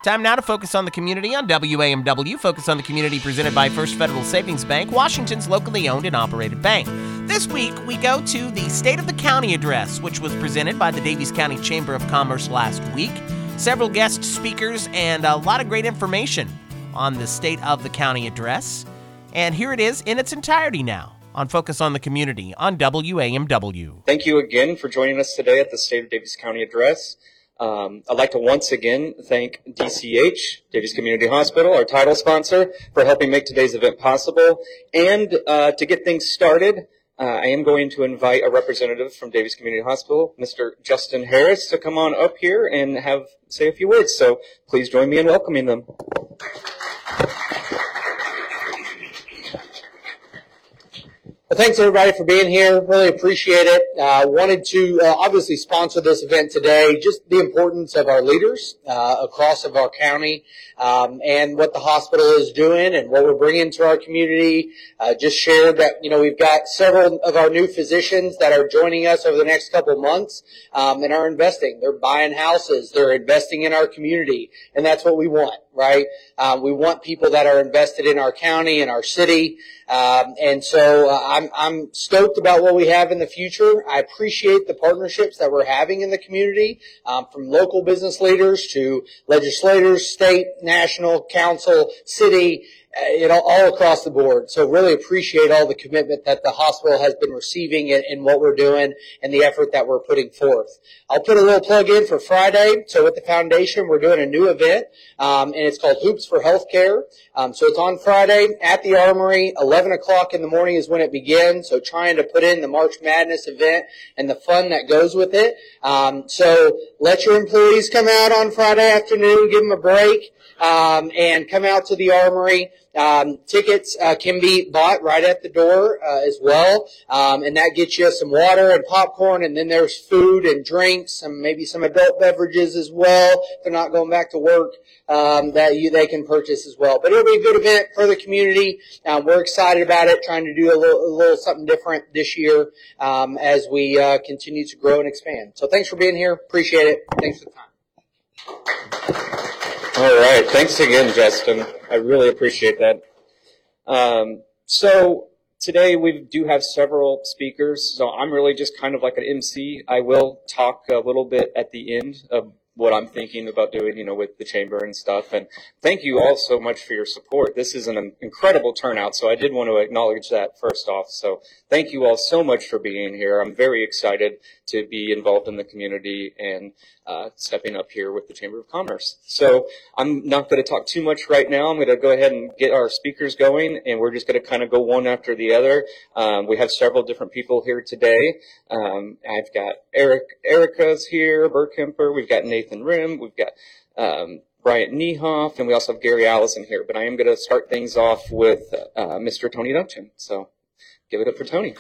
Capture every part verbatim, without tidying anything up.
Time now to Focus on the Community on W A M W. Focus on the Community presented by First Federal Savings Bank, Washington's locally owned and operated bank. This week, we go to the State of the County address, which was presented by the Daviess County Chamber of Commerce last week. Several guest speakers and a lot of great information on the State of the County address. And here it is in its entirety now on Focus on the Community on W A M W. Thank you again for joining us today at the State of Daviess County address. Um, I'd like to once again thank D C H, Daviess Community Hospital, our title sponsor, for helping make today's event possible. And uh, to get things started, uh, I am going to invite a representative from Daviess Community Hospital, Mister Justin Harris, to come on up here and have say a few words. So please join me in welcoming them. Well, thanks everybody for being here. Really appreciate it. I uh, wanted to uh, obviously sponsor this event today. Just the importance of our leaders uh, across of our county um, and what the hospital is doing and what we're bringing to our community. Uh, just shared that, you know, we've got several of our new physicians that are joining us over the next couple of months um, and are investing. They're buying houses. They're investing in our community. And that's what we want, right? Um, we want people that are invested in our county and our city. Um, and so uh, I'm, I'm stoked about what we have in the future. I appreciate the partnerships that we're having in the community, um, from local business leaders to legislators, state, national, council, city, uh, you know, all across the board. So really appreciate all the commitment that the hospital has been receiving in, in what we're doing and the effort that we're putting forth. I'll put a little plug in for Friday. So with the foundation, we're doing a new event, um, and it's called Hoops for Healthcare. Um, so it's on Friday at the Armory. eleven o'clock in the morning is when it begins. So trying to put in the March Madness event and the fun that goes with it. Um, so let your employees come out on Friday afternoon, give them a break, um, and come out to the Armory. Um, tickets uh, can be bought right at the door uh, as well, um, and that gets you some water and popcorn, and then there's food and drinks, and maybe some adult beverages as well. If they're not going back to work, um, that you they can purchase as well. But it'll be a good event for the community. Um, we're excited about it, trying to do a little, a little something different this year um, as we uh, continue to grow and expand. So thanks for being here. Appreciate it. Thanks for the time. All right. Thanks again, Justin. I really appreciate that. Um, so today we do have several speakers, so I'm really just kind of like an M C. I will talk a little bit at the end of what I'm thinking about doing, you know, with the chamber and stuff. And thank you all so much for your support. This is an incredible turnout, so I did want to acknowledge that first off. So thank you all so much for being here. I'm very excited to be involved in the community and uh, stepping up here with the Chamber of Commerce. So I'm not going to talk too much right now. I'm going to go ahead and get our speakers going, and we're just going to kind of go one after the other. Um, we have several different people here today. Um, I've got Eric, Erica's here, Bert Kemper. We've got Nathan Rim. We've got um, Bryant Niehoff, and we also have Gary Allison here. But I am going to start things off with uh, Mister Tony Duncan. So give it up for Tony.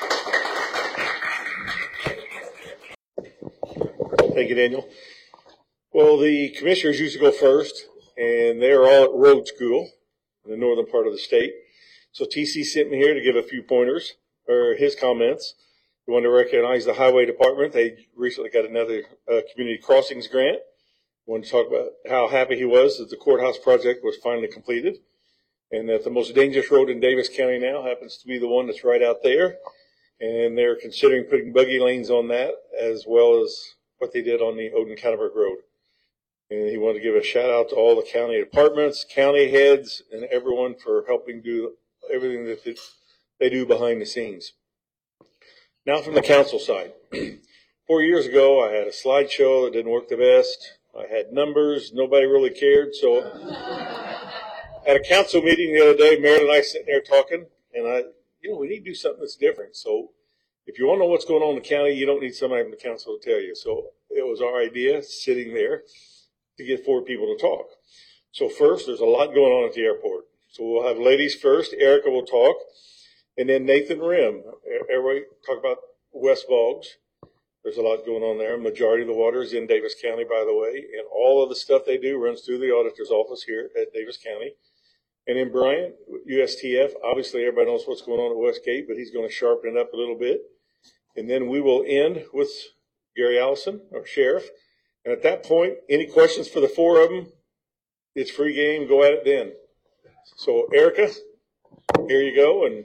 Thank you, Daniel. Well, the commissioners used to go first, and they're all at road school in the northern part of the state. So T C sent me here to give a few pointers, or his comments. We want to recognize the highway department. They recently got another uh, community crossings grant. We want to talk about how happy he was that the courthouse project was finally completed, and that the most dangerous road in Daviess County now happens to be the one that's right out there. And they're considering putting buggy lanes on that, as well as what they did on the Odin-Canterbury Road. And he wanted to give a shout out to all the county departments, county heads, and everyone for helping do everything that they do behind the scenes. Now from the council side. Four years ago, I had a slideshow that didn't work the best. I had numbers. Nobody really cared. So at a council meeting the other day, Marilyn and I sitting there talking, and I, you know, we need to do something that's different. So if you want to know what's going on in the county, you don't need somebody from the council to tell you. So it was our idea, sitting there, to get four people to talk. So first, there's a lot going on at the airport. So we'll have ladies first. Erica will talk. And then Nathan Rim. Everybody talk about West Boggs. There's a lot going on there. Majority of the water is in Daviess County, by the way. And all of the stuff they do runs through the auditor's office here at Daviess County. And then Brian, U S T F. Obviously, everybody knows what's going on at Westgate, but he's going to sharpen it up a little bit. And then we will end with Gary Allison, our sheriff. And at that point, any questions for the four of them, it's free game. Go at it then. So, Erica, here you go. And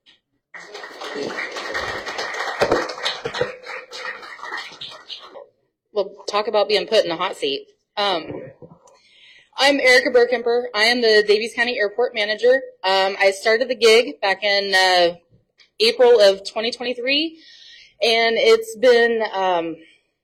we'll talk about being put in the hot seat. Um, I'm Erica Burkemper. I am the Daviess County Airport Manager. Um, I started the gig back in uh, April of twenty twenty-three, and it's been, um,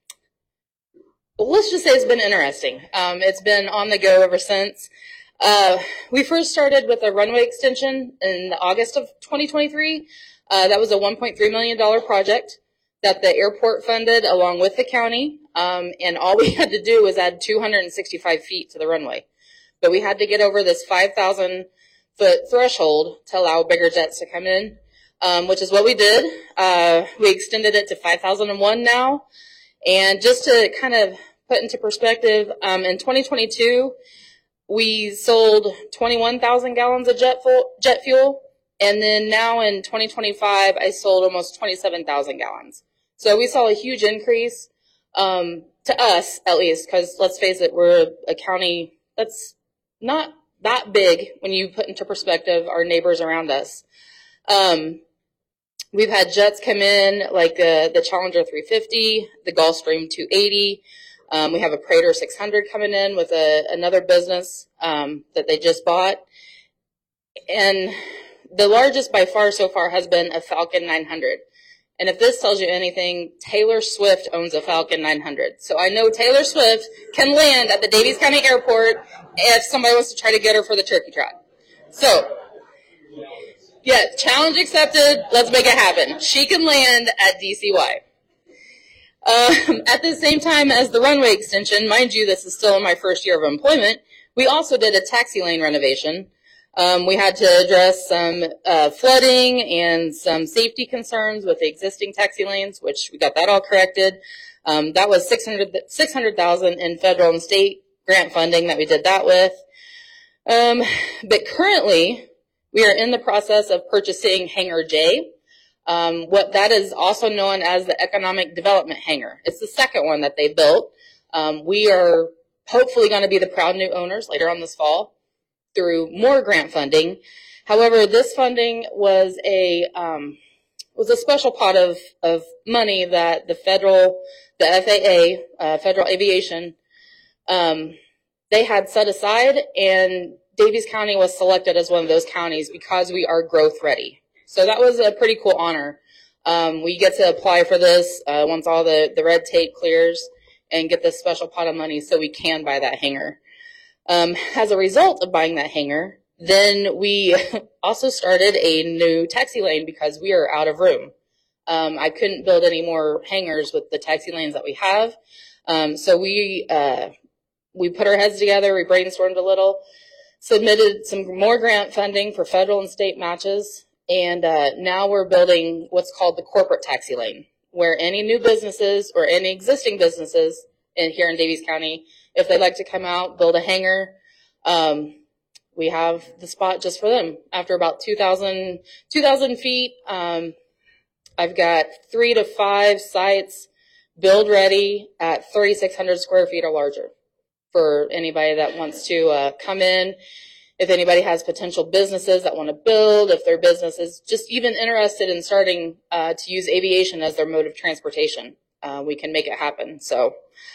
well, let's just say it's been interesting. Um, it's been on the go ever since. Uh, we first started with a runway extension in August of twenty twenty-three. Uh, that was a one point three million dollars project that the airport funded along with the county. Um, and all we had to do was add two hundred sixty-five feet to the runway. But we had to get over this five thousand foot threshold to allow bigger jets to come in, um, which is what we did. Uh, we extended it to five thousand one now. And just to kind of put into perspective, um, in twenty twenty-two, we sold twenty-one thousand gallons of jet, fuel, jet fuel. And then now in twenty twenty-five, I sold almost twenty-seven thousand gallons. So we saw a huge increase, um, to us at least, because let's face it, we're a county that's not that big when you put into perspective our neighbors around us. Um, we've had jets come in like uh, the Challenger three fifty, the Gulfstream two eighty. Um, we have a Praetor six hundred coming in with a, another business um, that they just bought. And the largest by far so far has been a Falcon nine hundred. And if this tells you anything, Taylor Swift owns a Falcon nine hundred. So I know Taylor Swift can land at the Daviess County Airport if somebody wants to try to get her for the turkey trot. So, yeah, challenge accepted. Let's make it happen. She can land at D C Y. Um, at the same time as the runway extension, mind you, this is still in my first year of employment, we also did a taxi lane renovation. Um, we had to address some uh, flooding and some safety concerns with the existing taxi lanes, which we got that all corrected. Um, that was six hundred thousand dollars in federal and state grant funding that we did that with. Um, but currently, we are in the process of purchasing Hangar J. Um, what that is also known as the Economic Development Hangar. It's the second one that they built. Um, we are hopefully going to be the proud new owners later on this fall through more grant funding. However, this funding was a um, was a special pot of, of money that the federal, the F A A, uh, Federal Aviation, um, they had set aside, and Daviess County was selected as one of those counties because we are growth ready. So that was a pretty cool honor. Um, we get to apply for this uh, once all the, the red tape clears and get this special pot of money so we can buy that hangar. Um, as a result of buying that hangar, then we also started a new taxi lane because we are out of room. Um, I couldn't build any more hangars with the taxi lanes that we have. Um, so we, uh, we put our heads together, we brainstormed a little, submitted some more grant funding for federal and state matches. And uh, now we're building what's called the corporate taxi lane, where any new businesses or any existing businesses in here in Daviess County, if they'd like to come out, build a hangar, um, we have the spot just for them. After about two thousand, two thousand feet, um, I've got three to five sites build ready at thirty-six hundred square feet or larger for anybody that wants to uh, come in. If anybody has potential businesses that want to build, if their business is just even interested in starting uh, to use aviation as their mode of transportation, uh, we can make it happen. So,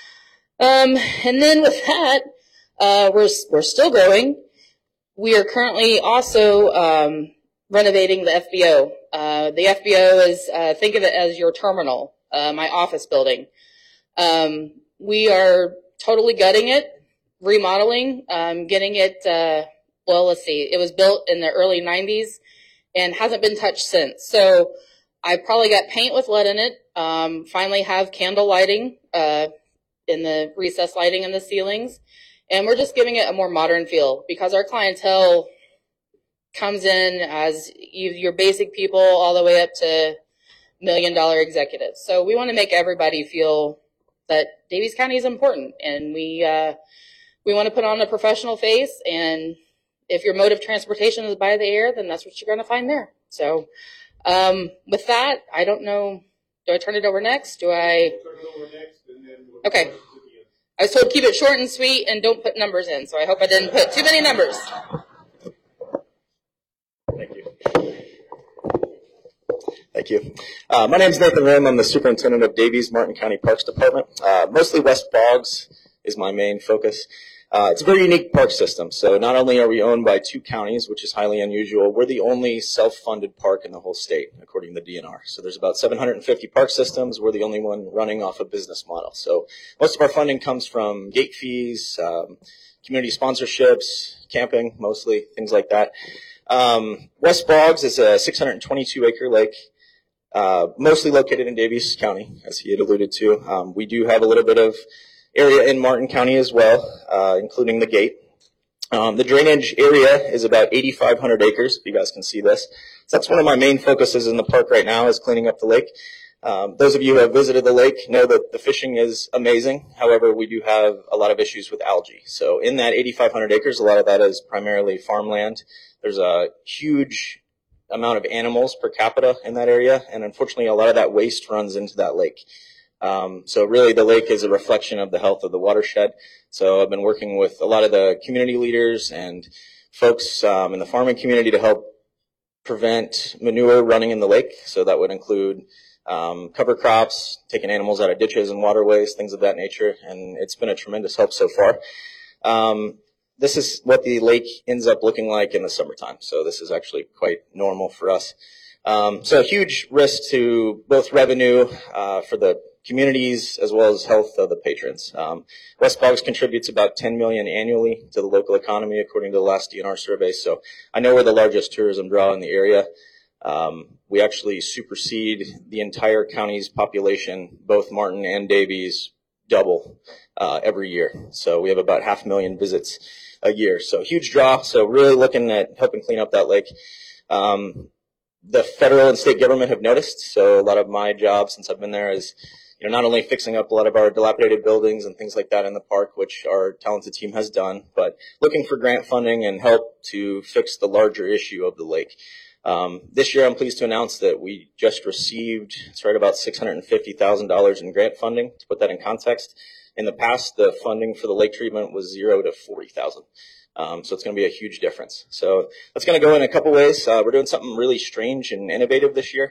um, and then with that, uh, we're we're still growing. We are currently also um, renovating the F B O. Uh, the F B O is uh, think of it as your terminal, uh, my office building. Um, we are totally gutting it, remodeling, um, getting it. Uh, Well, let's see. It was built in the early nineties and hasn't been touched since. So I probably got paint with lead in it. Um, finally have candle lighting uh, in the recessed lighting in the ceilings. And we're just giving it a more modern feel because our clientele comes in as your basic people all the way up to million dollar executives. So we want to make everybody feel that Daviess County is important. And we, uh, we want to put on a professional face, and if your mode of transportation is by the air, then that's what you're going to find there. So um, with that, I don't know. Do I turn it over next? Do I? Turn it over next, and then we'll Okay. I was told keep it short and sweet and don't put numbers in, so I hope I didn't put too many numbers. Thank you. Thank you. Uh, my name is Nathan Rim. I'm the superintendent of Davies Martin County Parks Department. Uh, mostly West Boggs is my main focus. Uh, it's a very unique park system. So not only are we owned by two counties, which is highly unusual, we're the only self-funded park in the whole state, according to the D N R. So there's about seven hundred fifty park systems. We're the only one running off a business model. So most of our funding comes from gate fees, um, community sponsorships, camping, mostly, things like that. Um, West Boggs is a six hundred twenty-two acre lake, uh, mostly located in Davies County, as he had alluded to. Um, we do have a little bit of area in Martin County as well, uh, including the gate. Um, the drainage area is about eighty-five hundred acres, if you guys can see this. So that's one of my main focuses in the park right now, is cleaning up the lake. Um, those of you who have visited the lake know that the fishing is amazing. However, we do have a lot of issues with algae. So in that eighty-five hundred acres, a lot of that is primarily farmland. There's a huge amount of animals per capita in that area, and unfortunately a lot of that waste runs into that lake. Um, so really the lake is a reflection of the health of the watershed. So I've been working with a lot of the community leaders and folks um, in the farming community to help prevent manure running in the lake. So that would include um, cover crops, taking animals out of ditches and waterways, things of that nature. And it's been a tremendous help so far. Um, this is what the lake ends up looking like in the summertime. So this is actually quite normal for us. Um, so a huge risk to both revenue uh, for the communities as well as health of the patrons. Um, West Boggs contributes about ten million dollars annually to the local economy, according to the last D N R survey. So I know we're the largest tourism draw in the area. Um, we actually supersede the entire county's population, both Martin and Davies, double uh, every year. So we have about half a million visits a year. So huge draw. So really looking at helping clean up that lake. Um, the federal and state government have noticed. So a lot of my job since I've been there is, you know, not only fixing up a lot of our dilapidated buildings and things like that in the park, which our talented team has done, but looking for grant funding and help to fix the larger issue of the lake. Um, this year, I'm pleased to announce that we just received, it's right about six hundred fifty thousand dollars in grant funding. To put that in context, in the past, the funding for the lake treatment was zero to forty thousand. Um, so it's going to be a huge difference. So that's going to go in a couple ways. Uh, we're doing something really strange and innovative this year.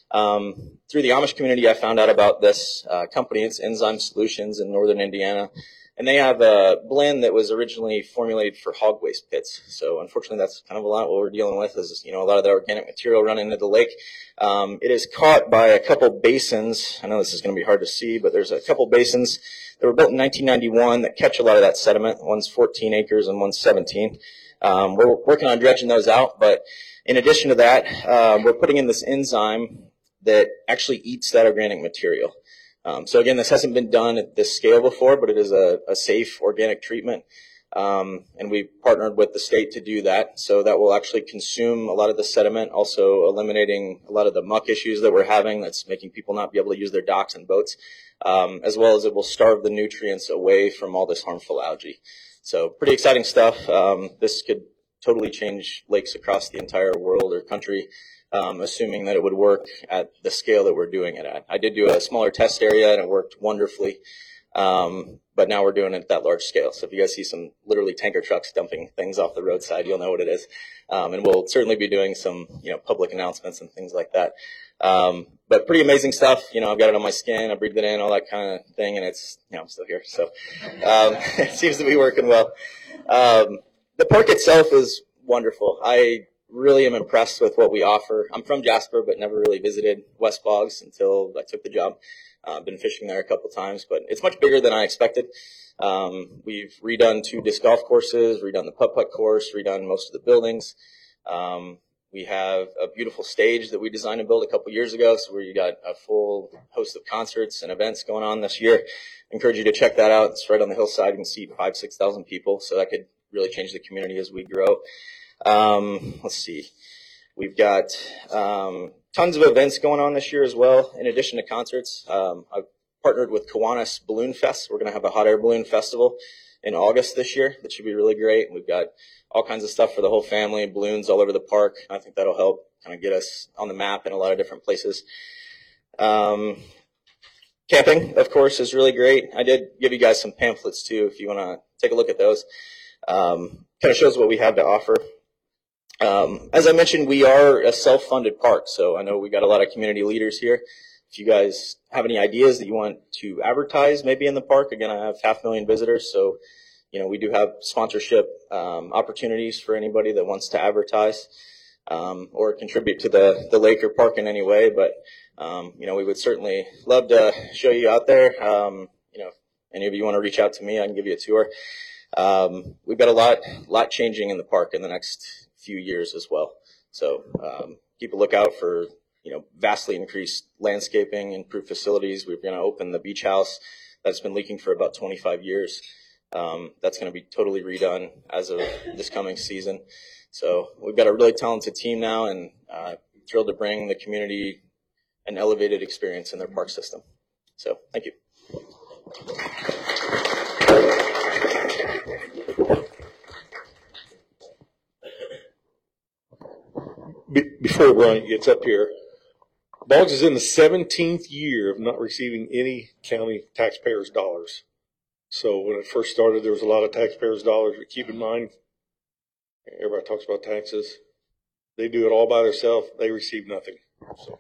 Um, through the Amish community, I found out about this uh, company. It's Enzyme Solutions in northern Indiana. And they have a blend that was originally formulated for hog waste pits. So unfortunately, that's kind of a lot what we're dealing with is, you know, a lot of the organic material running into the lake. Um, it is caught by a couple basins. I know this is going to be hard to see, but there's a couple basins that were built in nineteen ninety-one that catch a lot of that sediment. One's fourteen acres and one's seventeen. Um, we're working on dredging those out. But in addition to that, uh, we're putting in this enzyme that actually eats that organic material. Um, so again, this hasn't been done at this scale before, but it is a, a safe organic treatment. Um, and we partnered with the state to do that. So that will actually consume a lot of the sediment, also eliminating a lot of the muck issues that we're having that's making people not be able to use their docks and boats, um, as well as it will starve the nutrients away from all this harmful algae. So pretty exciting stuff. Um, this could totally change lakes across the entire world or country. Um, assuming that it would work at the scale that we're doing it at. I did do a smaller test area and it worked wonderfully, um, but now we're doing it at that large scale. So if you guys see some literally tanker trucks dumping things off the roadside, you'll know what it is. Um, and we'll certainly be doing some, you know, public announcements and things like that. Um, but pretty amazing stuff. You know, I've got it on my skin, I breathed it in, all that kind of thing, and it's, you know, I'm still here. So um, it seems to be working well. Um, the park itself is wonderful. I really am impressed with what we offer. I'm from Jasper, but never really visited West Boggs until I took the job. I've uh, been fishing there a couple times, but it's much bigger than I expected. Um, we've redone two disc golf courses, redone the putt-putt course, redone most of the buildings. Um, we have a beautiful stage that we designed and built a couple years ago, so we got a full host of concerts and events going on this year. I encourage you to check that out. It's right on the hillside. You can see five, six thousand people, so that could really change the community as we grow. Um, let's see. We've got um, tons of events going on this year as well. In addition to concerts, um, I've partnered with Kiwanis Balloon Fest. We're going to have a hot air balloon festival in August this year. That should be really great. We've got all kinds of stuff for the whole family, balloons all over the park. I think that'll help kind of get us on the map in a lot of different places. Um, Camping, of course, is really great. I did give you guys some pamphlets too, if you want to take a look at those. Um, kind of shows what we have to offer. Um, as I mentioned, we are a self-funded park, so I know we got a lot of community leaders here. If you guys have any ideas that you want to advertise maybe in the park, again, I have half a million visitors, so you know we do have sponsorship um, opportunities for anybody that wants to advertise um, or contribute to the, the lake or park in any way, but Um, you know, we would certainly love to show you out there. Um, you know, any of you want to reach out to me, I can give you a tour. Um, we've got a lot, lot changing in the park in the next few years as well. So um, keep a lookout for, you know, vastly increased landscaping, improved facilities. We're going to open the beach house that's been leaking for about twenty-five years. Um, that's going to be totally redone as of this coming season. So we've got a really talented team now, and uh, thrilled to bring the community an elevated experience in their park system. So, thank you. Be- before Brian gets up here, Boggs is in the seventeenth year of not receiving any county taxpayers' dollars. So when it first started, there was a lot of taxpayers' dollars, but keep in mind, everybody talks about taxes. They do it all by themselves. They receive nothing. So.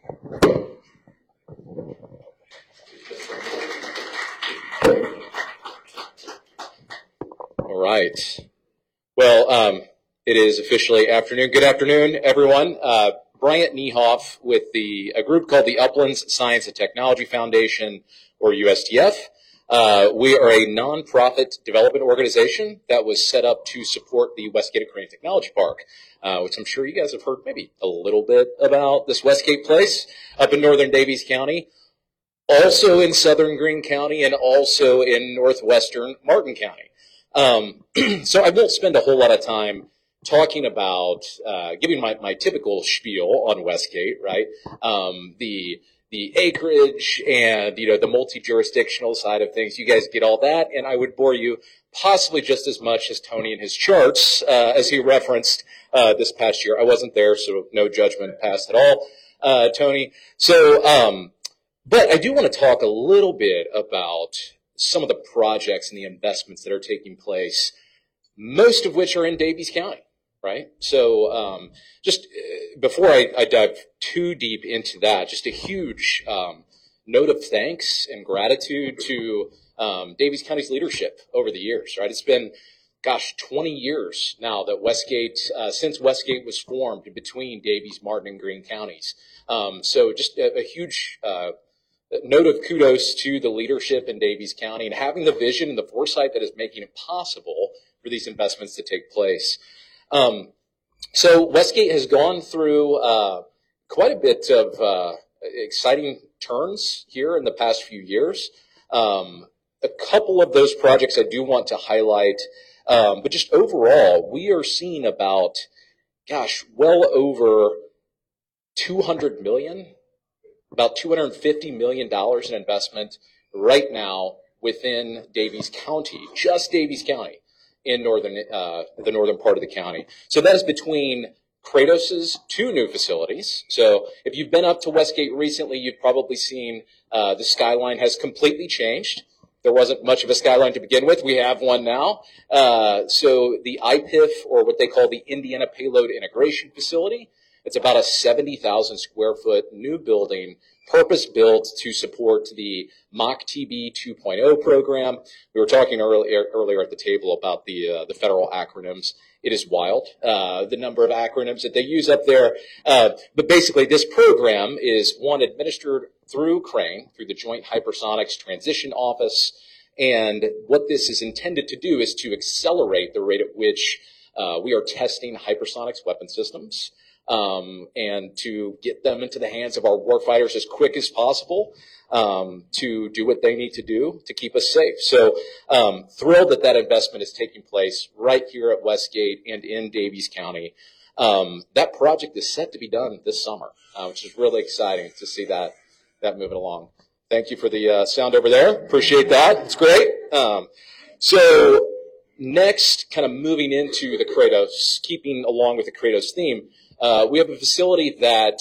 All right. Well, um, it is officially afternoon. Good afternoon, everyone. Uh, Bryant Niehoff with the a group called the Uplands Science and Technology Foundation, or U S T F. Uh, we are a nonprofit development organization that was set up to support the Westgate Aquarium Technology Park, uh, which I'm sure you guys have heard maybe a little bit about this Westgate place up in northern Davies County, also in southern Greene County, and also in northwestern Martin County. Um, so I won't spend a whole lot of time talking about, uh, giving my, my typical spiel on Westgate, right? Um, the, the acreage and, you know, the multi-jurisdictional side of things. You guys get all that, and I would bore you possibly just as much as Tony and his charts, uh, as he referenced, uh, this past year. I wasn't there, so no judgment passed at all, uh, Tony. So, um, but I do want to talk a little bit about some of the projects and the investments that are taking place, most of which are in Davies County, right? So um, just uh, before I, I dive too deep into that, just a huge um, note of thanks and gratitude to um, Davies County's leadership over the years, right? It's been, gosh, twenty years now that Westgate, uh, since Westgate was formed between Davies, Martin, and Greene counties. Um, so just a, a huge uh, note of kudos to the leadership in Davies County and having the vision and the foresight that is making it possible for these investments to take place. Um, so Westgate has gone through uh, quite a bit of uh, exciting turns here in the past few years. Um, a couple of those projects I do want to highlight, um, but just overall, we are seeing about, gosh, well over two hundred million dollars, about two hundred fifty million dollars in investment right now within Davies County, just Davies County in northern, uh, the northern part of the county. So that is between Kratos's two new facilities. So if you've been up to Westgate recently, you've probably seen uh, the skyline has completely changed. There wasn't much of a skyline to begin with. We have one now. Uh, so the I P I F, or what they call the Indiana Payload Integration Facility, it's about a seventy thousand square foot new building, purpose-built to support the M A C T B two point oh program. We were talking earlier, earlier at the table about the uh, the federal acronyms. It is wild, uh, the number of acronyms that they use up there. Uh, but basically, this program is, one, administered through Crane, through the Joint Hypersonics Transition Office. And what this is intended to do is to accelerate the rate at which uh, we are testing hypersonics weapon systems. Um, and to get them into the hands of our warfighters as quick as possible, um, to do what they need to do to keep us safe. So, um, thrilled that that investment is taking place right here at Westgate and in Davies County. Um, that project is set to be done this summer, uh, which is really exciting to see that, that moving along. Thank you for the, uh, sound over there. Appreciate that. It's great. Um, so next, kind of moving into the Kratos, keeping along with the Kratos theme, Uh, we have a facility that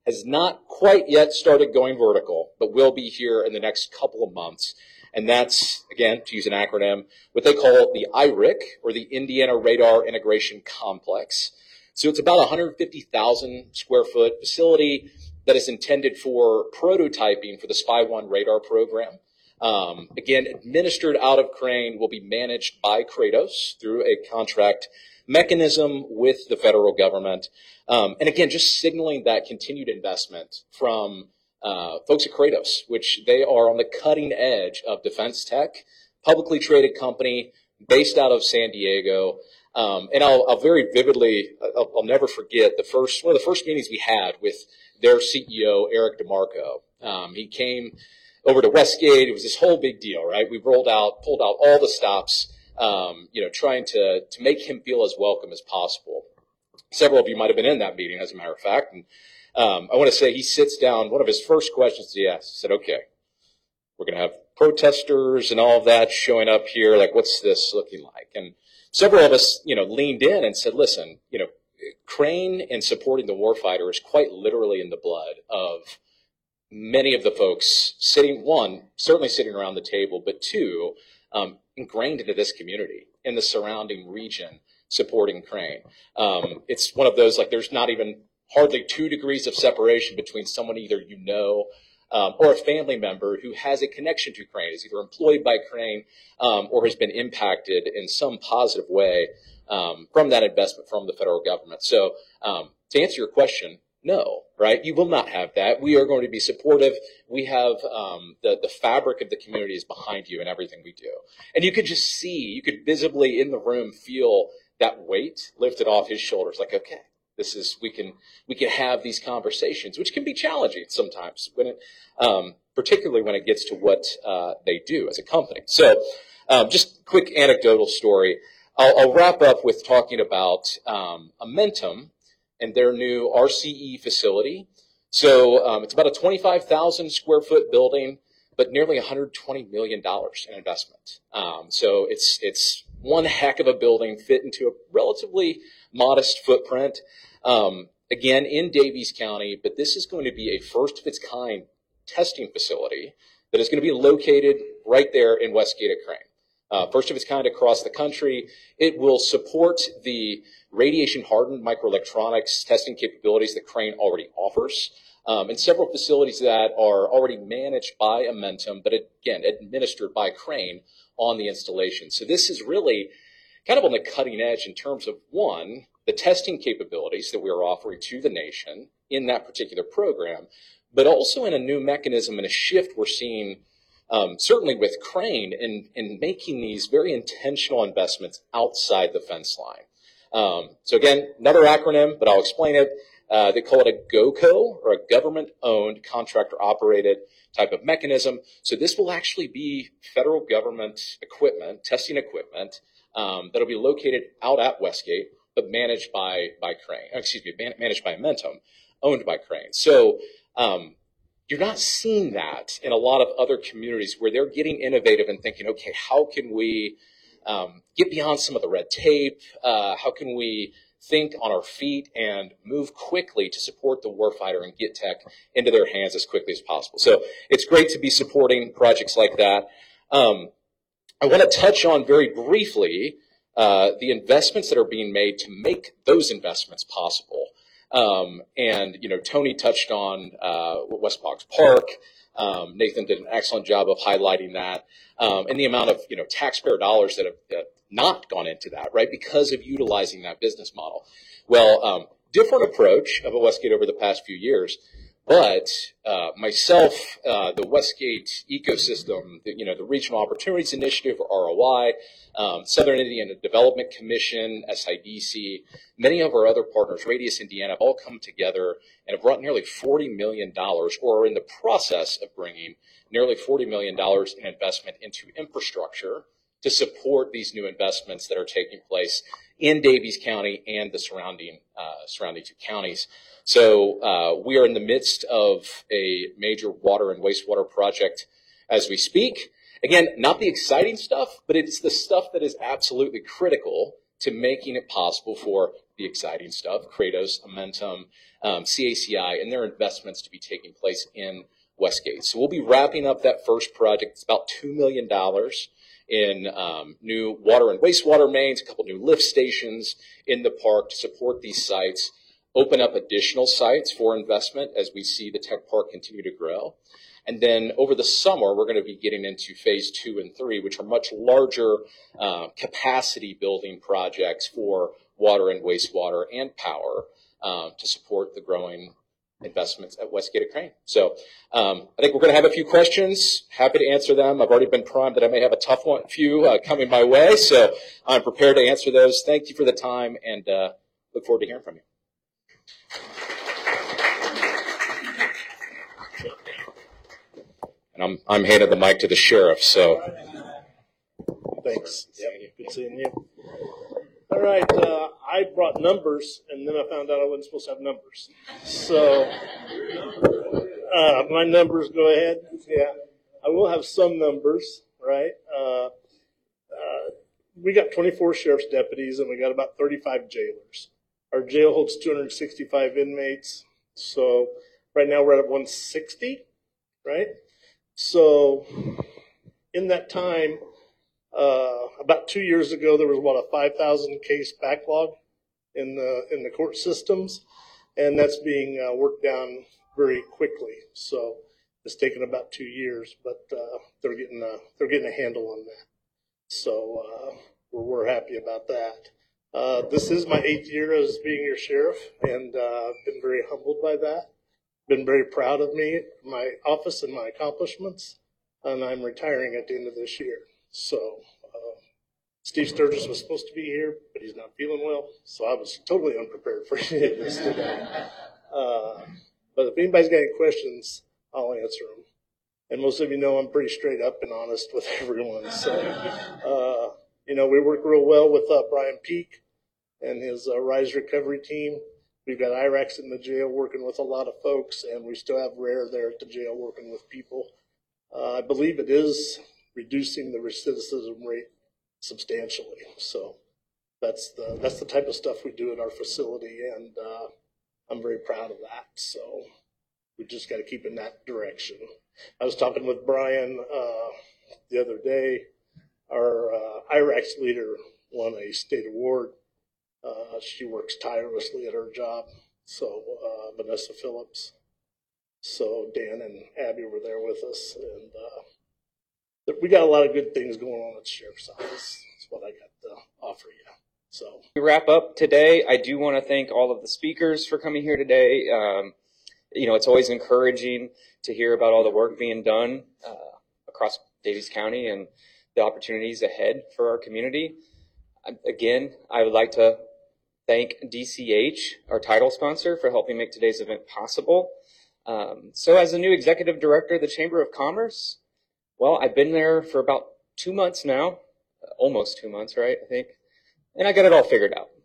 has not quite yet started going vertical, but will be here in the next couple of months. And that's, again, to use an acronym, what they call the I R I C, or the Indiana Radar Integration Complex. So it's about a one hundred fifty thousand square foot facility that is intended for prototyping for the Spy one radar program. Um, again, administered out of Crane, will be managed by Kratos through a contract mechanism with the federal government. Um, and again, just signaling that continued investment from uh, folks at Kratos, which they are on the cutting edge of defense tech, publicly traded company based out of San Diego. Um, and I'll, I'll very vividly, I'll, I'll never forget the first, one of the first meetings we had with their C E O, Eric DeMarco. Um, he came over to Westgate. It was this whole big deal, right? We rolled out, pulled out all the stops, um, you know, trying to, to make him feel as welcome as possible. Several of you might have been in that meeting, as a matter of fact. And um, I want to say he sits down, one of his first questions he asked, he said, okay, we're going to have protesters and all of that showing up here. Like, what's this looking like? And several of us, you know, leaned in and said, listen, you know, Crane and supporting the warfighter is quite literally in the blood of many of the folks sitting, one, certainly sitting around the table, but two, um, ingrained into this community in the surrounding region supporting Crane. Um, it's one of those, like, there's not even hardly two degrees of separation between someone either you know um, or a family member who has a connection to Crane, is either employed by Crane um, or has been impacted in some positive way um, from that investment from the federal government. So um, to answer your question, no, right? You will not have that. We are going to be supportive. We have um, the, the fabric of the community is behind you in everything we do. And you could just see, you could visibly in the room feel that weight lifted off his shoulders. Like, okay, this is, we can, we can have these conversations, which can be challenging sometimes, when it, um, particularly when it gets to what uh, they do as a company. So um, just quick anecdotal story. I'll, I'll wrap up with talking about um, Amentum and their new R C E facility. So um, it's about a twenty-five thousand square foot building, but nearly one hundred twenty million dollars in investment. Um, so it's it's one heck of a building fit into a relatively modest footprint. Um, again, in Daviess County, but this is going to be a first of its kind testing facility that is going to be located right there in Westgate at Crane. Uh, first of its kind across the country. It will support the radiation-hardened microelectronics testing capabilities that Crane already offers, um, and several facilities that are already managed by Amentum, but again, administered by Crane on the installation. So this is really kind of on the cutting edge in terms of, one, the testing capabilities that we are offering to the nation in that particular program, but also in a new mechanism and a shift we're seeing Um, certainly with Crane in, in making these very intentional investments outside the fence line. Um, so again, another acronym, but I'll explain it. Uh, they call it a GOCO, or a government-owned, contractor-operated type of mechanism. So this will actually be federal government equipment, testing equipment, um, that'll be located out at Westgate, but managed by, by Crane, excuse me, man, managed by Amentum, owned by Crane. So, um, you're not seeing that in a lot of other communities where they're getting innovative and thinking, okay, how can we um, get beyond some of the red tape? Uh, how can we think on our feet and move quickly to support the warfighter and get tech into their hands as quickly as possible? So it's great to be supporting projects like that. Um, I want to touch on very briefly uh, the investments that are being made to make those investments possible. Um, and, you know, Tony touched on uh, West Boggs Park. Um, Nathan did an excellent job of highlighting that, um, and the amount of, you know, taxpayer dollars that have uh, not gone into that, right, because of utilizing that business model. Well, um, different approach of a Westgate over the past few years, but uh, myself, uh, the Westgate ecosystem, the, you know, the Regional Opportunities Initiative, or R O I, um, Southern Indiana Development Commission, S I D C, many of our other partners, Radius Indiana, have all come together and have brought nearly forty million dollars, or are in the process of bringing nearly forty million dollars in investment into infrastructure to support these new investments that are taking place in Daviess County and the surrounding uh, surrounding two counties. So uh, we are in the midst of a major water and wastewater project as we speak. Again, not the exciting stuff, but it's the stuff that is absolutely critical to making it possible for the exciting stuff, Kratos, Amentum, um, C A C I, and their investments to be taking place in Westgate. So we'll be wrapping up that first project. It's about two million dollars in um, new water and wastewater mains, a couple new lift stations in the park to support these sites, open up additional sites for investment as we see the tech park continue to grow. And then over the summer, we're going to be getting into phase two and three, which are much larger uh, capacity building projects for water and wastewater and power um, to support the growing investments at Westgate at Crane. So um, I think we're going to have a few questions. Happy to answer them. I've already been primed that I may have a tough one, few uh, coming my way, so I'm prepared to answer those. Thank you for the time, and uh, look forward to hearing from you. And I'm I'm handing the mic to the sheriff. So thanks. Yep. Good seeing you. All right, uh, I brought numbers, and then I found out I wasn't supposed to have numbers. So, uh, my numbers, go ahead. Yeah, I will have some numbers, right? Uh, uh, we got twenty-four sheriff's deputies, and we got about thirty-five jailers. Our jail holds two hundred sixty-five inmates. So, right now we're at one sixty, right? So, in that time, Uh, about two years ago, there was what, a five thousand case backlog in the in the court systems, and that's being uh, worked down very quickly. So it's taken about two years, but uh, they're getting a, they're getting a handle on that. So uh, we're, we're happy about that. Uh, this is my eighth year as being your sheriff, and uh, I've been very humbled by that. Been very proud of me, my office, and my accomplishments, and I'm retiring at the end of this year. So, uh, Steve Sturgis was supposed to be here, but he's not feeling well, so I was totally unprepared for any of this today. Uh, but if anybody's got any questions, I'll answer them. And most of you know I'm pretty straight up and honest with everyone. So, uh, you know, we work real well with uh, Brian Peak and his uh, RISE recovery team. We've got I RACs in the jail working with a lot of folks, and we still have RARE there at the jail working with people. Uh, I believe it is reducing the recidivism rate substantially. So that's the that's the type of stuff we do at our facility, and uh, I'm very proud of that. So we just got to keep in that direction. I was talking with Brian uh, the other day. Our uh, I RACs leader won a state award. Uh, she works tirelessly at her job. So uh, Vanessa Phillips. So Dan and Abby were there with us, and uh, we got a lot of good things going on at the Sheriff's Office. That's what I got to offer you. So we wrap up today. I do want to thank all of the speakers for coming here today. Um, you know, it's always encouraging to hear about all the work being done uh, across Daviess County and the opportunities ahead for our community. Again, I would like to thank D C H, our title sponsor, for helping make today's event possible. Um, so as the new executive director of the Chamber of Commerce, well, I've been there for about two months now, almost two months, right, I think, and I got it all figured out.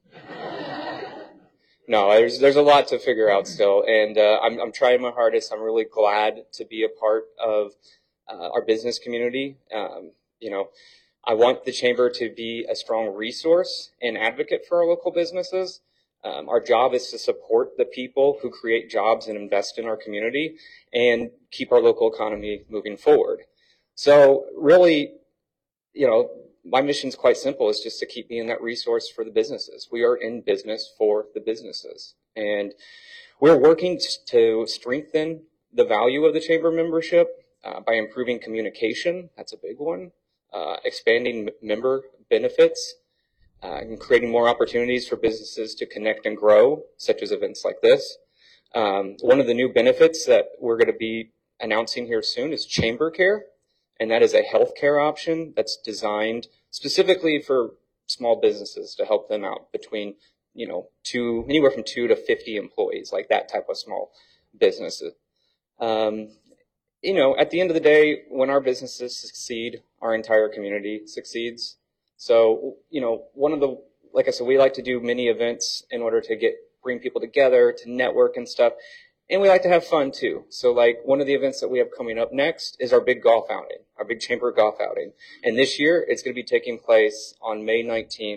No, there's there's a lot to figure out still, and uh, I'm I'm trying my hardest. I'm really glad to be a part of uh, our business community. Um, you know, I want the Chamber to be a strong resource and advocate for our local businesses. Um, our job is to support the people who create jobs and invest in our community and keep our local economy moving forward. So really, you know, my mission is quite simple. It's just to keep being that resource for the businesses. We are in business for the businesses. And we're working to strengthen the value of the Chamber membership uh, by improving communication. That's a big one. Uh, expanding member benefits. Uh, and creating more opportunities for businesses to connect and grow, such as events like this. Um, one of the new benefits that we're going to be announcing here soon is Chamber Care, and that is a healthcare option that's designed specifically for small businesses to help them out between, you know, two, anywhere from two to fifty employees, like that type of small businesses. Um, you know, at the end of the day, when our businesses succeed, our entire community succeeds. So, you know, one of the, like I said, we like to do many events in order to get, bring people together, to network and stuff. And we like to have fun too. So like one of the events that we have coming up next is our big golf outing, our big Chamber golf outing. And this year it's going to be taking place on May nineteenth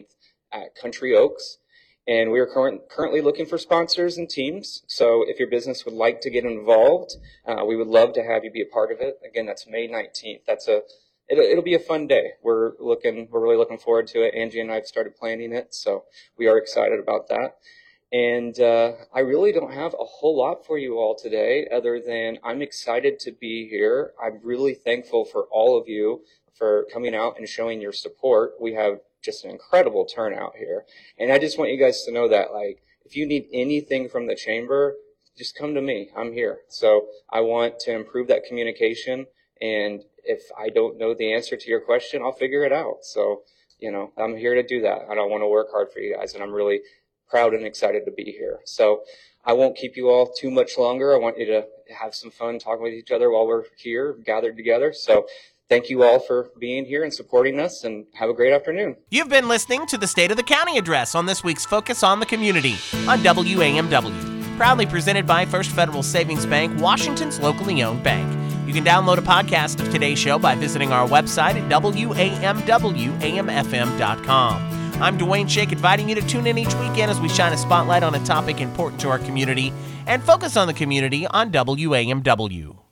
at Country Oaks. And we are current, currently looking for sponsors and teams. So if your business would like to get involved, uh, we would love to have you be a part of it. Again, that's May nineteenth. That's a it'll, it'll be a fun day. We're looking we're really looking forward to it. Angie and I have started planning it, so we are excited about that. And uh, I really don't have a whole lot for you all today, other than I'm excited to be here. I'm really thankful for all of you for coming out and showing your support. We have just an incredible turnout here. And I just want you guys to know that, like, if you need anything from the chamber, just come to me. I'm here. So I want to improve that communication. And if I don't know the answer to your question, I'll figure it out. So, you know, I'm here to do that. And I want to work hard for you guys. And I'm really proud and excited to be here. So I won't keep you all too much longer. I want you to have some fun talking with each other while we're here gathered together. So thank you all for being here and supporting us, and have a great afternoon. You've been listening to the State of the County Address on this week's Focus on the Community on W A M W, proudly presented by First Federal Savings Bank, Washington's locally owned bank. You can download a podcast of today's show by visiting our website at W A M W A M F M dot com. I'm Dwayne Shake, inviting you to tune in each weekend as we shine a spotlight on a topic important to our community and focus on the community on W A M W.